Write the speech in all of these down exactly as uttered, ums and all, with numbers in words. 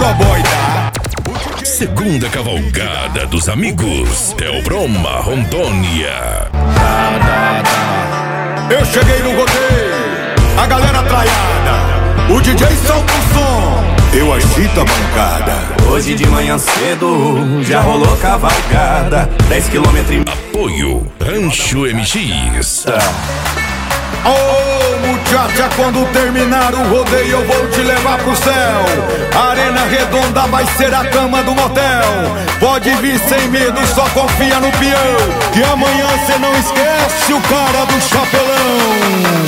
agroboy dá. Segunda cavalgada dos amigos Teobroma Rondônia. Eu cheguei no rodeio, a galera traiada, o D J solta o som, eu agito a bancada. Hoje de manhã cedo já rolou cavalgada, dez quilômetros. Apoio Rancho M X. Oh, muchacha, quando terminar o rodeio eu vou te levar pro céu. A arena redonda vai ser a cama do motel. Pode vir sem medo, só confia no peão, que amanhã cê não esquece o cara do chapelão.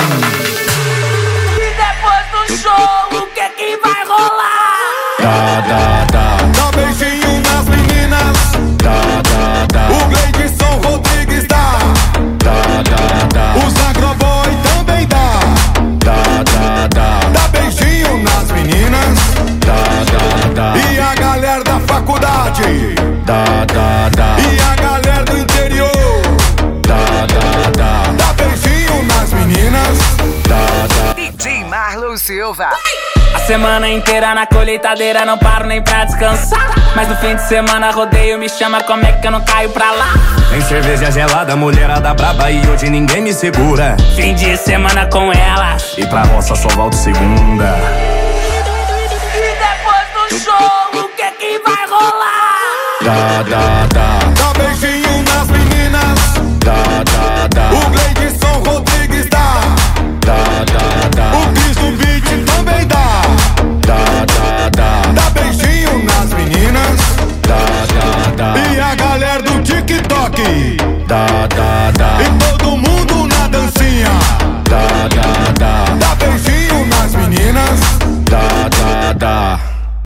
E depois do show, o que é que vai rolar? Dá, dá, dá. Dá beijinho nas meninas. Dá, dá, dá. O Gleidson Rodrigues dá. Dá, dá, dá. Os agroboy também dá. Dá, dá, dá. Dá beijinho nas meninas. Dá, dá, dá. E a galera da faculdade. Dá, dá, dá. E a galera do interior. Dá, dá, dá. Dá beijinho nas meninas. Dá, dá. D J Marlon Silva. A semana inteira na colheitadeira, não paro nem pra descansar. Mas no fim de semana rodeio me chama, como é que eu não caio pra lá? Tem cerveja gelada, mulherada braba e hoje ninguém me segura. Fim de semana com ela E pra roça só volto segunda. E depois do show, o que é que vai rolar? Dá, dá, dá. Dá beijinho nas meninas. Dá, dá, dá. O Gleidson Rodrigues dá. Dá, dá, dá. O Cris do Beat também dá. Dá, dá, dá. Dá beijinho nas meninas. Dá, dá, dá. E a galera do TikTok. Dá, dá,